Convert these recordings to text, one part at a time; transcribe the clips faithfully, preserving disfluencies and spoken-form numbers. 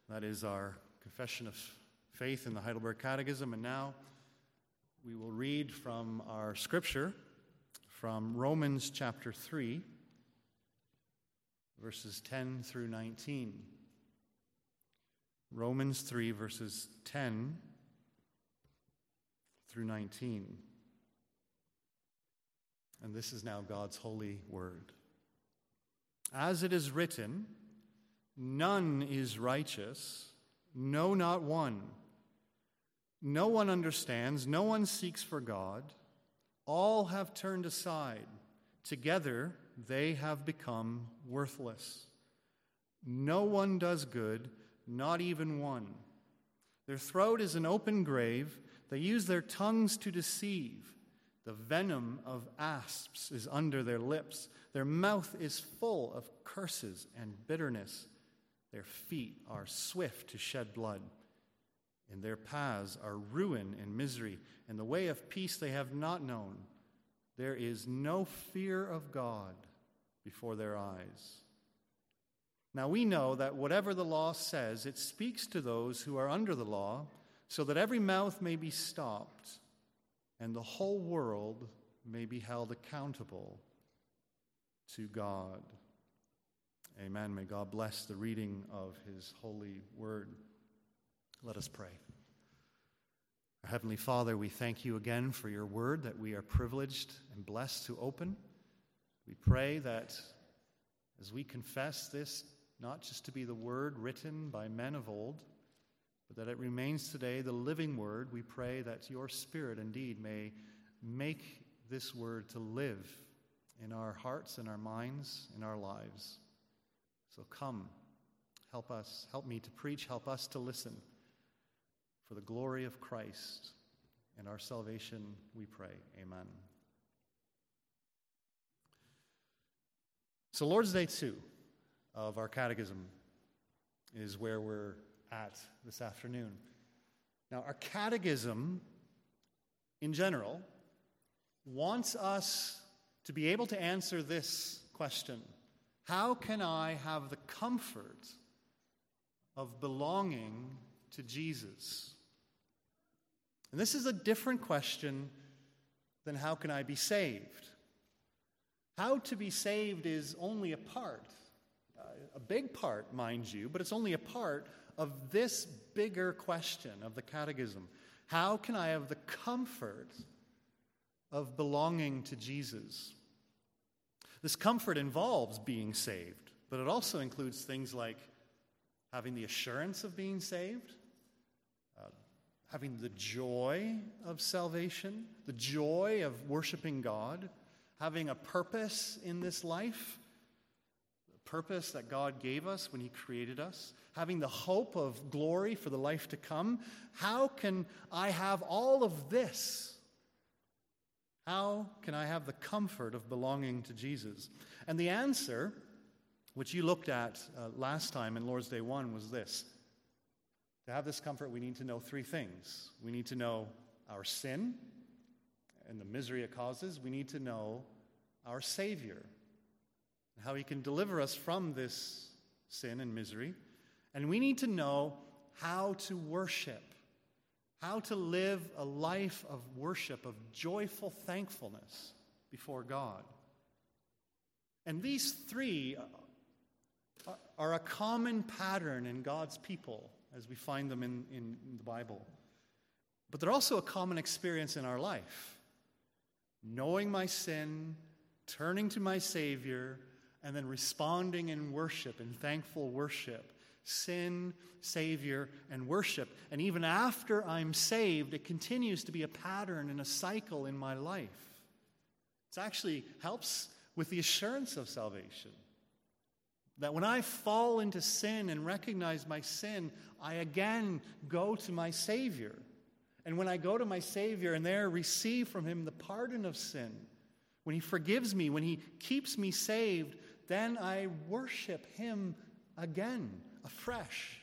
That is our confession of faith in the Heidelberg Catechism. And now we will read from our scripture from Romans chapter three, verses ten through nineteen. Romans three, verses ten through nineteen. And this is now God's holy word. As it is written, none is righteous, no, not one. No one understands, no one seeks for God. All have turned aside. Together they have become worthless. No one does good, not even one. Their throat is an open grave. They use their tongues to deceive. The venom of asps is under their lips. Their mouth is full of curses and bitterness. Their feet are swift to shed blood. In their paths are ruin and misery, and the way of peace they have not known. There is no fear of God before their eyes. Now we know that whatever the law says, it speaks to those who are under the law, so that every mouth may be stopped, and the whole world may be held accountable to God. Amen. May God bless the reading of his holy word. Let us pray. Our Heavenly Father, we thank you again for your word that we are privileged and blessed to open. We pray that as we confess this, not just to be the word written by men of old, but that it remains today the living word, we pray that your Spirit indeed may make this word to live in our hearts, in our minds, in our lives. So come, help us, help me to preach, help us to listen. For the glory of Christ and our salvation, we pray. Amen. So Lord's Day two of our catechism is where we're at this afternoon. Now, our catechism, in general, wants us to be able to answer this question: how can I have the comfort of belonging to Jesus? And this is a different question than how can I be saved? How to be saved is only a part, uh, a big part, mind you, but it's only a part of this bigger question of the catechism. How can I have the comfort of belonging to Jesus? This comfort involves being saved, but it also includes things like having the assurance of being saved, uh, having the joy of salvation, the joy of worshiping God, having a purpose in this life, the purpose that God gave us when he created us, having the hope of glory for the life to come. How can I have all of this? How can I have the comfort of belonging to Jesus? And the answer, which you looked at uh, last time in Lord's Day one, was this. To have this comfort, we need to know three things. We need to know our sin and the misery it causes. We need to know our Savior and how he can deliver us from this sin and misery. And we need to know how to worship, how to live a life of worship, of joyful thankfulness before God. And these three are a common pattern in God's people as we find them in, in, in the Bible. But they're also a common experience in our life. Knowing my sin, turning to my Savior, and then responding in worship, in thankful worship. Sin, Savior, and worship. And even after I'm saved, it continues to be a pattern and a cycle in my life. It actually helps with the assurance of salvation. That when I fall into sin and recognize my sin, I again go to my Savior. And when I go to my Savior and there receive from him the pardon of sin, when he forgives me, when he keeps me saved, then I worship him again, afresh.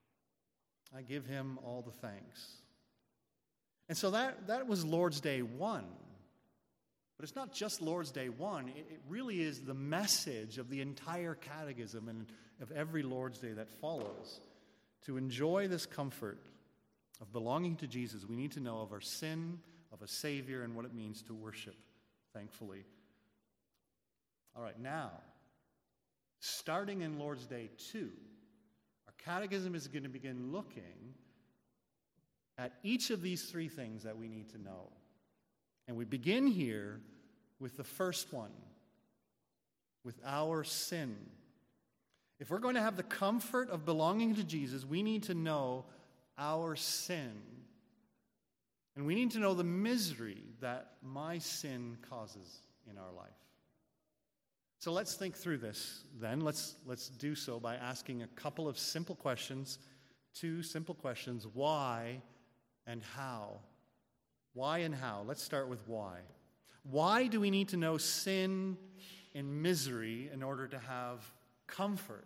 I give him all the thanks. And so that, that was Lord's Day one. But it's not just Lord's Day one. It, it really is the message of the entire catechism and of every Lord's Day that follows. to enjoy this comfort of belonging to Jesus, we need to know of our sin, of a Savior, and what it means to worship, thankfully. All right, now, starting in Lord's Day two, our catechism is going to begin looking at each of these three things that we need to know. And we begin here with the first one, with our sin. If we're going to have the comfort of belonging to Jesus, we need to know our sin. And we need to know the misery that my sin causes in our life. So let's think through this then. Let's, let's do so by asking a couple of simple questions, two simple questions, why and how. Why and how? Let's start with why. Why do we need to know sin and misery in order to have comfort?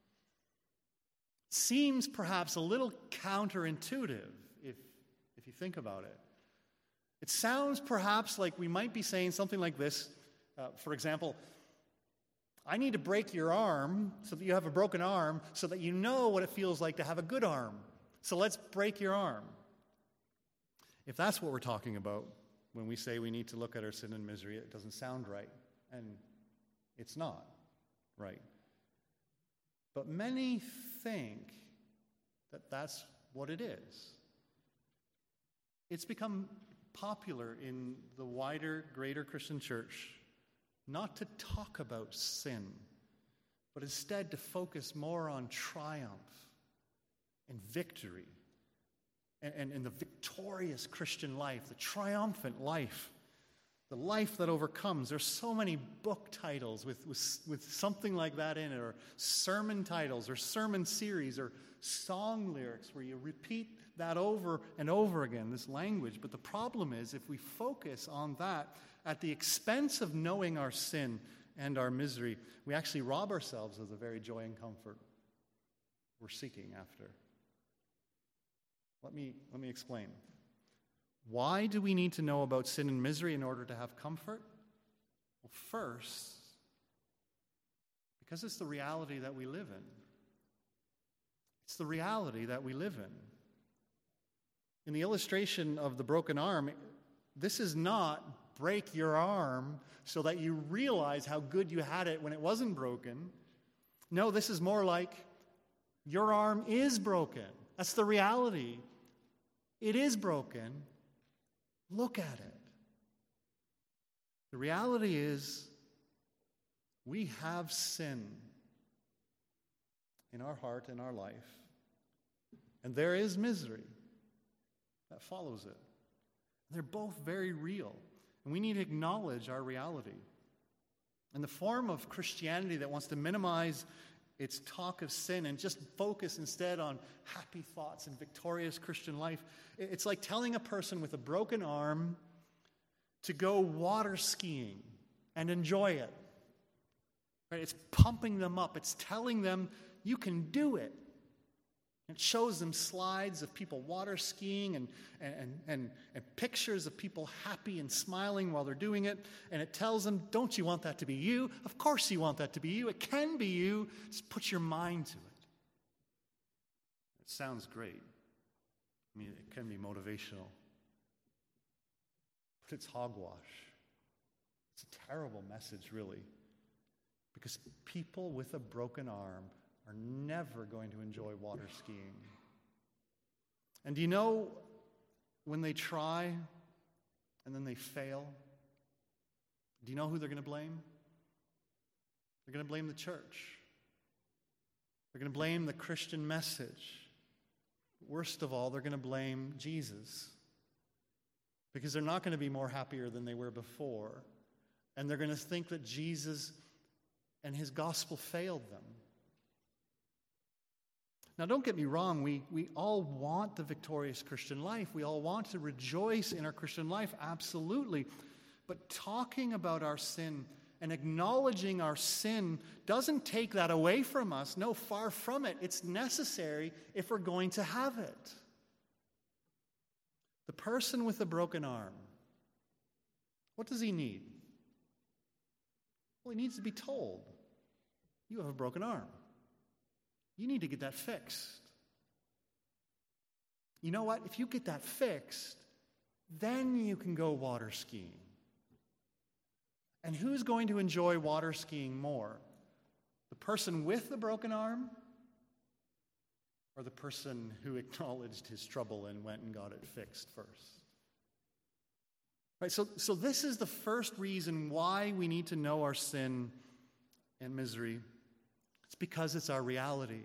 Seems perhaps a little counterintuitive if, if you think about it. It sounds perhaps like we might be saying something like this. Uh, for example, I need to break your arm so that you have a broken arm so that you know what it feels like to have a good arm. So let's break your arm. If that's what we're talking about when we say we need to look at our sin and misery, it doesn't sound right. And it's not right. But many think that that's what it is. It's become popular in the wider, greater Christian church not to talk about sin, but instead to focus more on triumph and victory and, and, and the victorious Christian life, the triumphant life, the life that overcomes. There's so many book titles with, with, with something like that in it, or sermon titles, or sermon series, or song lyrics where you repeat that over and over again, this language. But the problem is, if we focus on that at the expense of knowing our sin and our misery, we actually rob ourselves of the very joy and comfort we're seeking after. Let me, let me explain. Why do we need to know about sin and misery in order to have comfort? Well, first, because it's the reality that we live in. It's the reality that we live in. In the illustration of the broken arm, this is not break your arm so that you realize how good you had it when it wasn't broken. No, this is more like your arm is broken. That's the reality. It is broken. Look at it. The reality is we have sin in our heart, in our life, and there is misery that follows it. They're both very real, and we need to acknowledge our reality. And the form of Christianity that wants to minimize its talk of sin and just focus instead on happy thoughts and victorious Christian life, it's like telling a person with a broken arm to go water skiing and enjoy it. Right? It's pumping them up. It's telling them you can do it. It shows them slides of people water skiing and, and, and, and pictures of people happy and smiling while they're doing it. And it tells them, don't you want that to be you? Of course you want that to be you. It can be you. Just put your mind to it. It sounds great. I mean, it can be motivational. But it's hogwash. It's a terrible message, really. Because people with a broken arm are never going to enjoy water skiing. And do you know when they try and then they fail, do you know who they're going to blame? They're going to blame the church. They're going to blame the Christian message. Worst of all, they're going to blame Jesus. Because they're not going to be more happier than they were before. And they're going to think that Jesus and his gospel failed them. Now, don't get me wrong, we, we all want the victorious Christian life. We all want to rejoice in our Christian life, absolutely. But talking about our sin and acknowledging our sin doesn't take that away from us. No, far from it. It's necessary if we're going to have it. The person with the broken arm, what does he need? Well, he needs to be told, you have a broken arm. You need to get that fixed. You know what? If you get that fixed, then you can go water skiing. And who's going to enjoy water skiing more? The person with the broken arm or the person who acknowledged his trouble and went and got it fixed first? Right, so, so this is the first reason why we need to know our sin and misery. It's because it's our reality.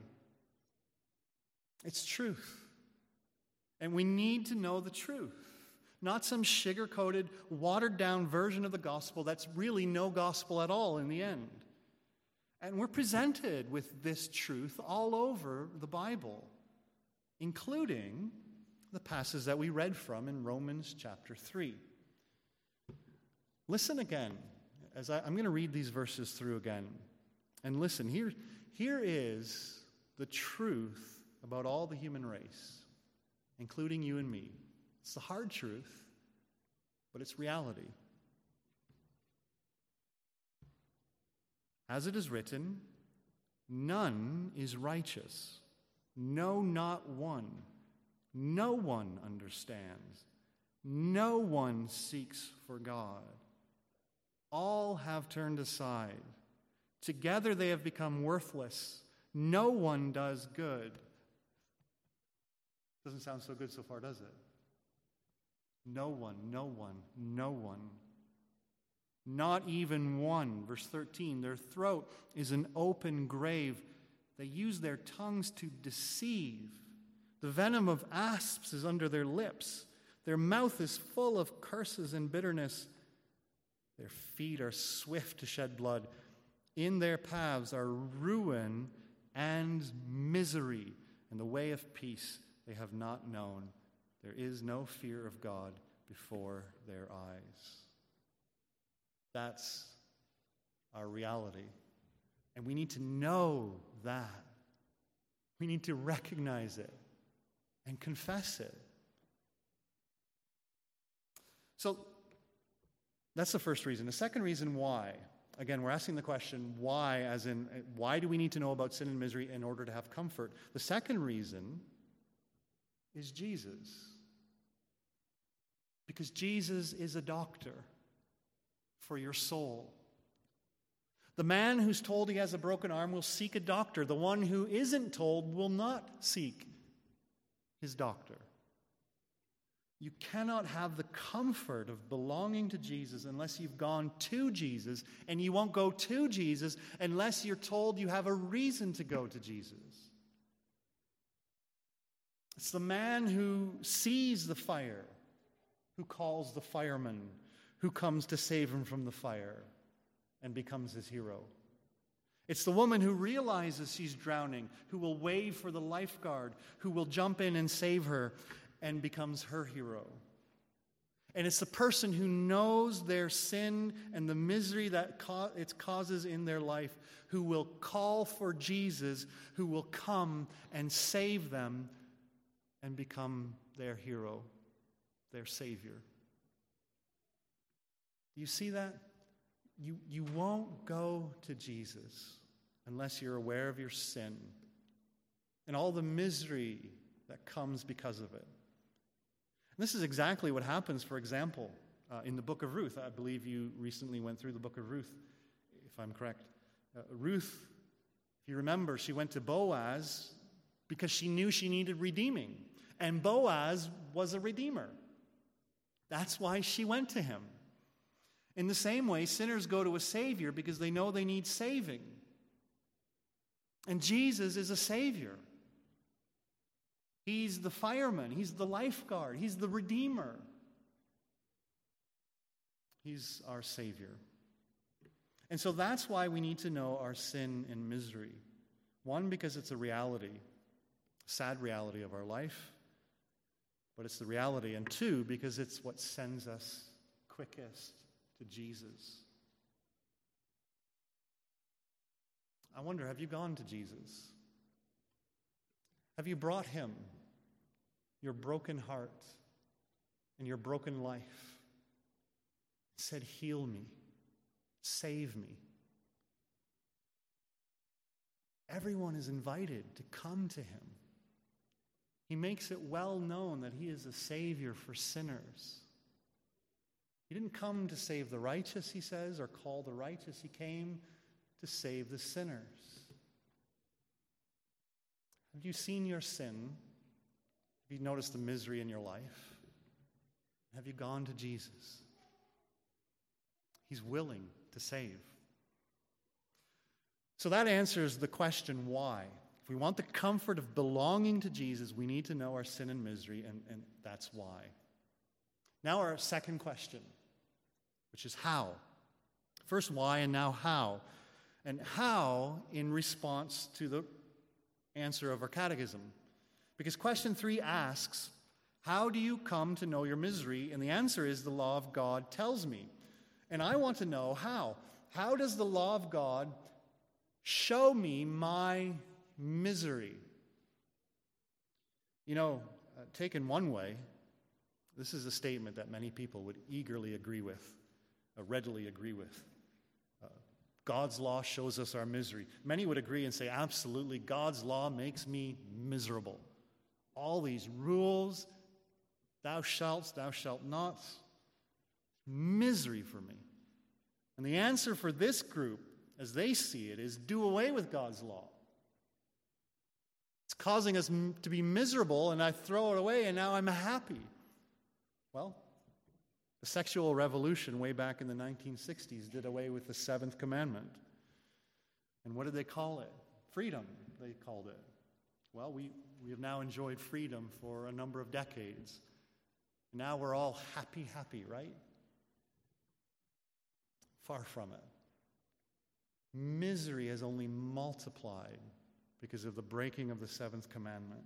It's truth. And we need to know the truth. Not some sugar-coated, watered-down version of the gospel that's really no gospel at all in the end. And we're presented with this truth all over the Bible, including the passage that we read from in Romans chapter three. Listen again, as I, I'm going to read these verses through again. And listen, here, here is the truth about all the human race, including you and me. It's the hard truth, but it's reality. As it is written, none is righteous. No, not one. No one understands. No one seeks for God. All have turned aside. Together they have become worthless. No one does good. Doesn't sound so good so far, does it? No one, no one, no one. Not even one. Verse thirteen, their throat is an open grave. They use their tongues to deceive. The venom of asps is under their lips. Their mouth is full of curses and bitterness. Their feet are swift to shed blood. In their paths are ruin and misery, and the way of peace they have not known. There is no fear of God before their eyes. That's our reality. And we need to know that. We need to recognize it and confess it. So that's the first reason. The second reason why, again, we're asking the question, why, as in, why do we need to know about sin and misery in order to have comfort? The second reason is Jesus. Because Jesus is a doctor for your soul. The man who's told he has a broken arm will seek a doctor. The one who isn't told will not seek his doctor. You cannot have the comfort of belonging to Jesus unless you've gone to Jesus, and you won't go to Jesus unless you're told you have a reason to go to Jesus. It's the man who sees the fire, who calls the fireman, who comes to save him from the fire and becomes his hero. It's the woman who realizes she's drowning, who will wave for the lifeguard, who will jump in and save her and becomes her hero. And it's the person who knows their sin and the misery that it causes in their life, who will call for Jesus, who will come and save them and become their hero, their Savior. Do you see that? You, you won't go to Jesus unless you're aware of your sin and all the misery that comes because of it. And this is exactly what happens, for example, uh, in the book of Ruth. I believe you recently went through the book of Ruth, if I'm correct. Uh, Ruth, if you remember, she went to Boaz because she knew she needed redeeming. And Boaz was a redeemer. That's why she went to him. In the same way, sinners go to a Savior because they know they need saving. And Jesus is a Savior. He's the fireman. He's the lifeguard. He's the Redeemer. He's our Savior. And so that's why we need to know our sin and misery. One, because it's a reality, a sad reality of our life, but it's the reality. And two, because it's what sends us quickest to Jesus. I wonder, have you gone to Jesus? Have you brought him your broken heart and your broken life? Said, heal me, save me. Everyone is invited to come to him. He makes it well known that he is a Savior for sinners. He didn't come to save the righteous, he says, or call the righteous. He came to save the sinners. Have you seen your sin? Have you noticed the misery in your life? Have you gone to Jesus? He's willing to save. So that answers the question, why? If we want the comfort of belonging to Jesus, we need to know our sin and misery, and, and that's why. Now our second question, which is how. First why, and now how. And how in response to the answer of our catechism. Because question three asks, how do you come to know your misery? And the answer is, the law of God tells me. And I want to know how. How does the law of God show me my misery? You know, uh, taken one way, this is a statement that many people would eagerly agree with, uh, readily agree with. Uh, God's law shows us our misery. Many would agree and say, absolutely, God's law makes me miserable. All these rules, thou shalt, thou shalt not, misery for me. And the answer for this group, as they see it, is do away with God's law. It's causing us to be miserable, and I throw it away, and now I'm happy. Well, the sexual revolution way back in the nineteen sixties did away with the seventh commandment. And what did they call it? Freedom, they called it. Well, we, we have now enjoyed freedom for a number of decades. Now we're all happy, happy, right? Far from it. Misery has only multiplied because of the breaking of the seventh commandment.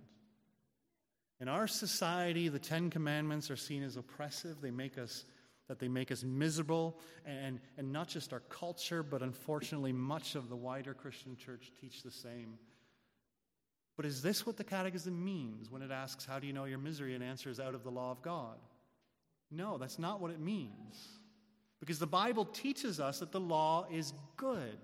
In our society, the Ten Commandments are seen as oppressive. They make us, that they make us miserable, and, and not just our culture, but unfortunately much of the wider Christian church teach the same. But is this what the Catechism means when it asks, how do you know your misery, and answers out of the law of God? No, that's not what it means. Because the Bible teaches us that the law is good,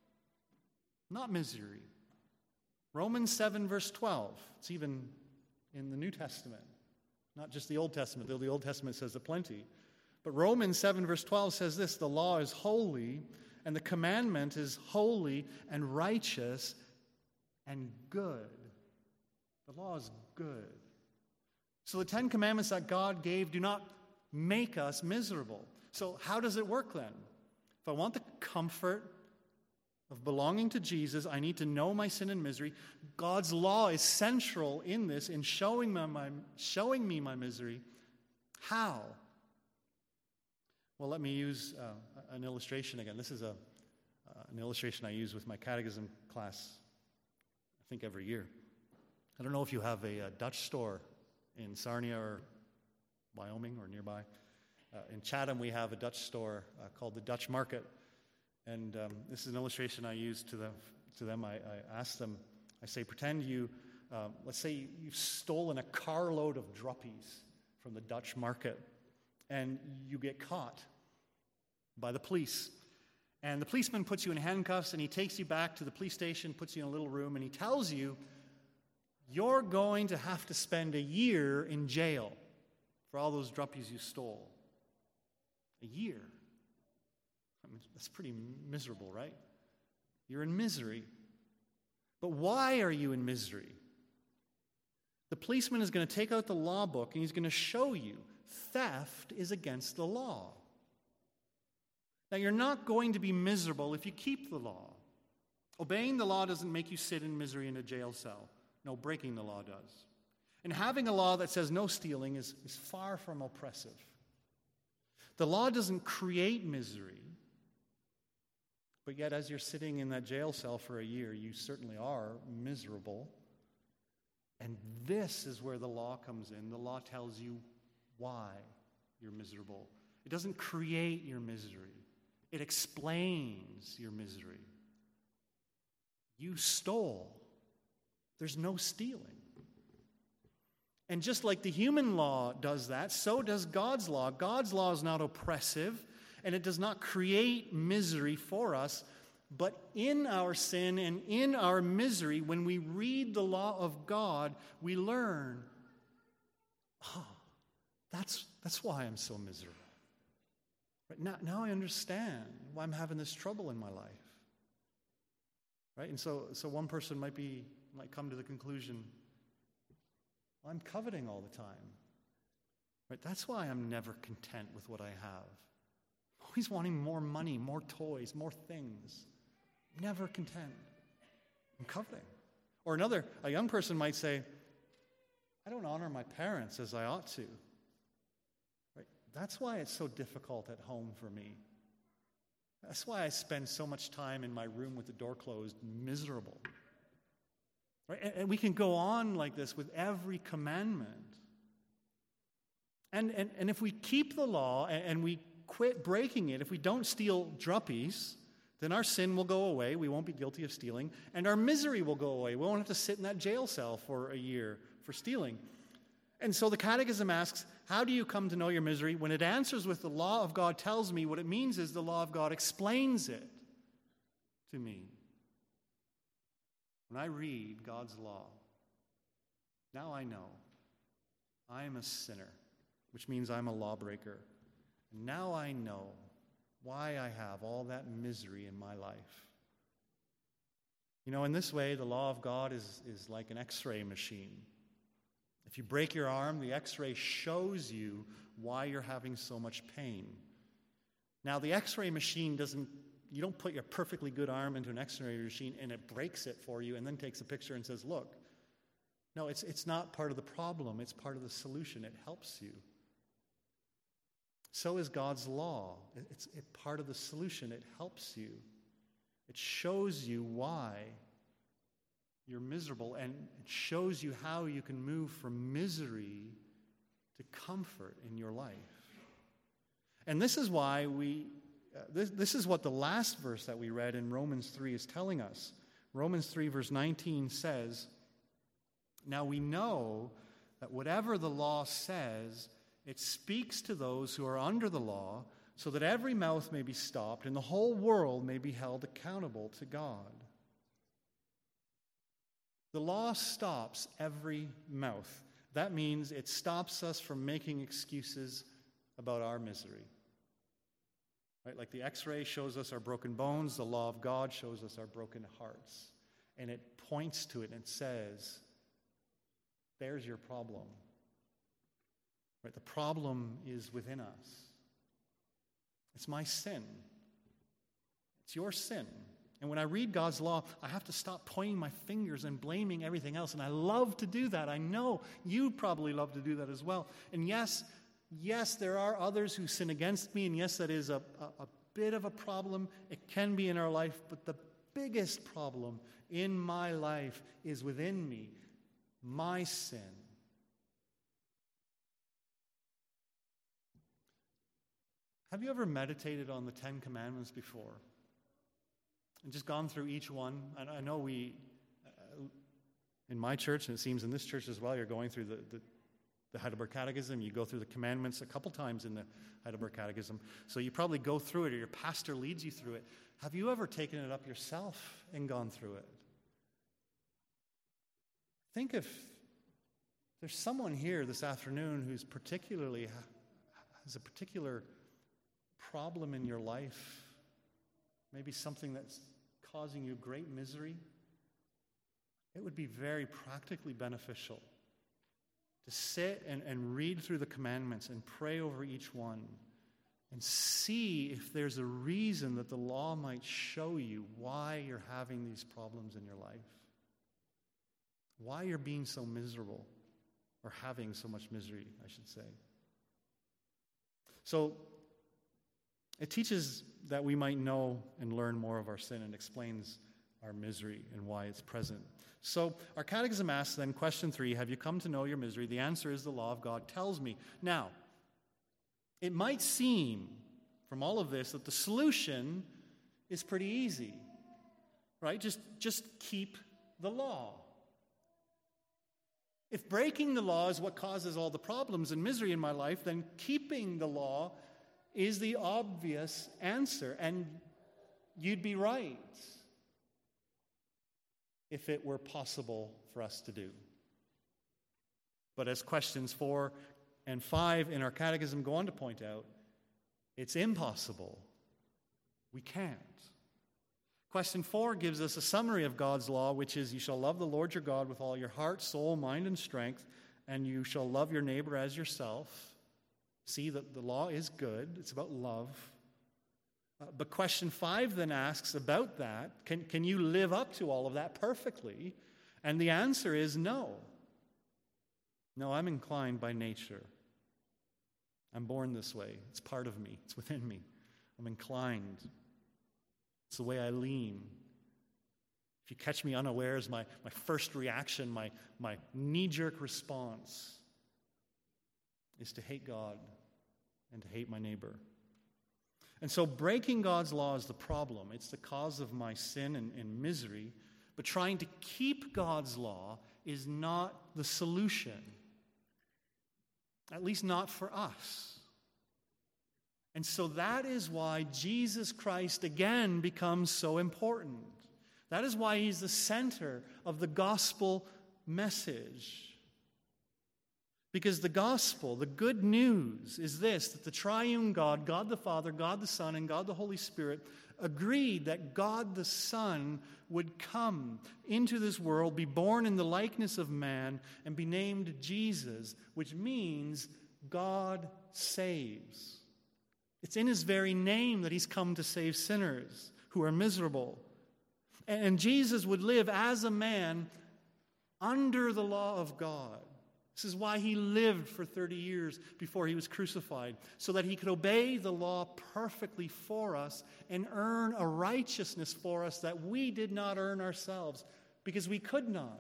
not misery. Romans seven, verse twelve. It's even in the New Testament, not just the Old Testament, though the Old Testament says it plenty. But Romans seven, verse twelve says this, the law is holy, and the commandment is holy and righteous and good. The law is good. So the Ten Commandments that God gave do not make us miserable. So how does it work then? If I want the comfort of belonging to Jesus, I need to know my sin and misery. God's law is central in this, in showing me my, showing me my misery. How? Well, let me use uh, an illustration again. This is a, uh, an illustration I use with my catechism class, I think every year. I don't know if you have a, a Dutch store in Sarnia or Wyoming or nearby. Uh, in Chatham, we have a Dutch store uh, called the Dutch Market. And um, this is an illustration I use to them. To them, I, I ask them, I say, pretend you, uh, let's say you've stolen a carload of druppies from the Dutch Market, and you get caught by the police. And the policeman puts you in handcuffs, and he takes you back to the police station, puts you in a little room, and he tells you, you're going to have to spend a year in jail for all those druppies you stole. A year. I mean, that's pretty miserable, right? You're in misery. But why are you in misery? The policeman is going to take out the law book and he's going to show you theft is against the law. Now, you're not going to be miserable if you keep the law. Obeying the law doesn't make you sit in misery in a jail cell. No, breaking the law does. And having a law that says no stealing is, is far from oppressive. The law doesn't create misery, but yet as you're sitting in that jail cell for a year, you certainly are miserable. And this is where the law comes in. The law tells you why you're miserable. It doesn't create your misery. It explains your misery. You stole. There's no stealing. And just like the human law does that, so does God's law. God's law is not oppressive, and it does not create misery for us. But in our sin and in our misery, when we read the law of God, we learn, oh, that's, that's why I'm so miserable. Right? Now, now I understand why I'm having this trouble in my life. Right? And so, so one person might be might come to the conclusion, well, I'm coveting all the time. Right? That's why I'm never content with what I have. Always wanting more money, more toys, more things. Never content. I'm coveting. Or another, a young person might say, I don't honor my parents as I ought to. Right? That's why it's so difficult at home for me. That's why I spend so much time in my room with the door closed, miserable. Right? And, and we can go on like this with every commandment. And, and, and if we keep the law and, and we quit breaking it, if we don't steal druppies, then our sin will go away. We won't be guilty of stealing. And our misery will go away. We won't have to sit in that jail cell for a year for stealing. And so the Catechism asks, how do you come to know your misery? When it answers with the law of God tells me, what it means is the law of God explains it to me. When I read God's law, now I know I am a sinner, which means I'm a lawbreaker. And now I know why I have all that misery in my life. You know, in this way, the law of God is, is like an X-ray machine. If you break your arm, the X-ray shows you why you're having so much pain. Now, the X-ray machine doesn't, you don't put your perfectly good arm into an X-ray machine and it breaks it for you and then takes a picture and says, look. No, it's, it's not part of the problem. It's part of the solution. It helps you. So is God's law. It's it, part of the solution. It helps you. It shows you why you're miserable, and it shows you how you can move from misery to comfort in your life. And this is why we, uh, this, this is what the last verse that we read in Romans three is telling us. Romans three verse nineteen says, now we know that whatever the law says, it speaks to those who are under the law, so that every mouth may be stopped and the whole world may be held accountable to God. The law stops every mouth. That means it stops us from making excuses about our misery. Right? Like the X-ray shows us our broken bones, the law of God shows us our broken hearts. And it points to it and says, there's your problem. Right? The problem is within us. It's my sin. It's your sin. And when I read God's law, I have to stop pointing my fingers and blaming everything else. And I love to do that. I know you probably love to do that as well. And yes, yes, there are others who sin against me. And yes, that is a, a, a bit of a problem. It can be in our life. But the biggest problem in my life is within me. My sin. Have you ever meditated on the Ten Commandments before? And just gone through each one? And I know we, uh, in my church, and it seems in this church as well, you're going through the, the, the Heidelberg Catechism. You go through the commandments a couple times in the Heidelberg Catechism. So you probably go through it, or your pastor leads you through it. Have you ever taken it up yourself and gone through it? Think if there's someone here this afternoon who's particularly, has a particular problem in your life, maybe something that's causing you great misery, it would be very practically beneficial to sit and, and read through the commandments and pray over each one and see if there's a reason that the law might show you why you're having these problems in your life, why you're being so miserable, or having so much misery, I should say. So it teaches that we might know and learn more of our sin, and explains our misery and why it's present. So our catechism asks then, question three, have you come to know your misery? The answer is the law of God tells me. Now, it might seem from all of this that the solution is pretty easy, right? Just, just keep the law. If breaking the law is what causes all the problems and misery in my life, then keeping the law is the obvious answer, and you'd be right if it were possible for us to do. But as questions four, and five in our catechism go on to point out, it's impossible. We can't. Question four gives us a summary of God's law, which is, you shall love the Lord your God with all your heart, soul, mind, and strength, and you shall love your neighbor as yourself. See that the law is good. It's about love. Uh, but question five then asks about that, can, can you live up to all of that perfectly? And the answer is no. No, I'm inclined by nature. I'm born this way. It's part of me. It's within me. I'm inclined. It's the way I lean. If you catch me unawares, my, my first reaction, my, my knee-jerk response is to hate God and to hate my neighbor. And so breaking God's law is the problem. It's the cause of my sin and, and misery. But trying to keep God's law is not the solution. At least not for us. And so that is why Jesus Christ again becomes so important. That is why he's the center of the gospel message. Because the gospel, the good news, is this, that the triune God, God the Father, God the Son, and God the Holy Spirit agreed that God the Son would come into this world, be born in the likeness of man, and be named Jesus, which means God saves. It's in his very name that he's come to save sinners who are miserable. And Jesus would live as a man under the law of God. This is why he lived for thirty years before he was crucified, so that he could obey the law perfectly for us and earn a righteousness for us that we did not earn ourselves, because we could not.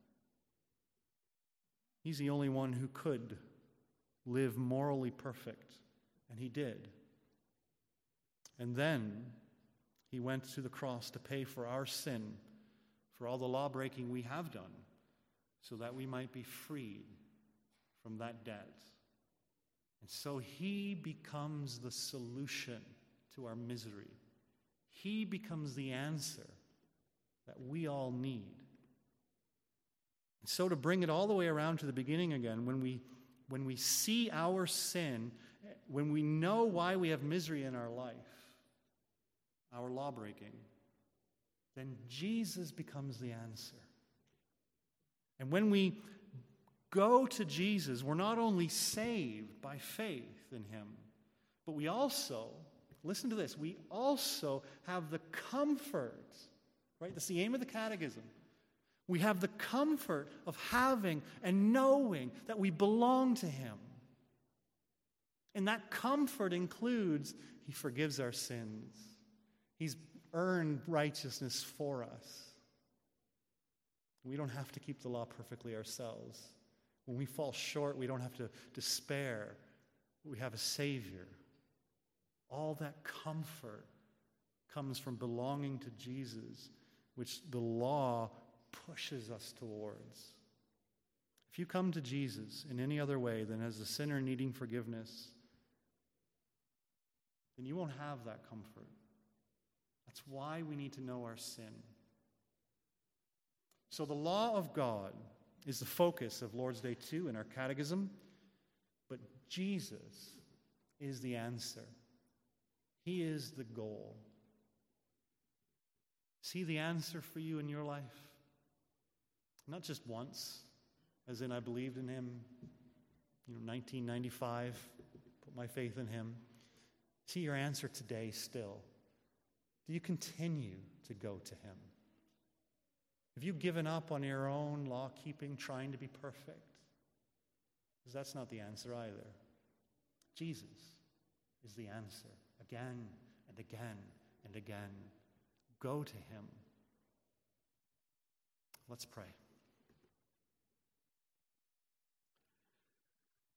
He's the only one who could live morally perfect, and he did. And then he went to the cross to pay for our sin, for all the law-breaking we have done, so that we might be freed from that debt. And so he becomes the solution to our misery. He becomes the answer that we all need. And so to bring it all the way around to the beginning again, when we, when we see our sin, when we know why we have misery in our life, our law-breaking, then Jesus becomes the answer. And when we go to Jesus, we're not only saved by faith in him, but we also, listen to this, we also have the comfort, right? That's the aim of the catechism. We have the comfort of having and knowing that we belong to him. And that comfort includes he forgives our sins. He's earned righteousness for us. We don't have to keep the law perfectly ourselves. When we fall short, we don't have to despair. We have a Savior. All that comfort comes from belonging to Jesus, which the law pushes us towards. If you come to Jesus in any other way than as a sinner needing forgiveness, then you won't have that comfort. That's why we need to know our sin. So the law of God is the focus of Lord's Day two in our catechism, but Jesus is the answer. He is the goal. See the answer for you in your life? Not just once, as in I believed in him, you know, nineteen ninety-five, put my faith in him. See your answer today still. Do you continue to go to him? Have you given up on your own law-keeping, trying to be perfect? Because that's not the answer either. Jesus is the answer again and again and again. Go to him. Let's pray.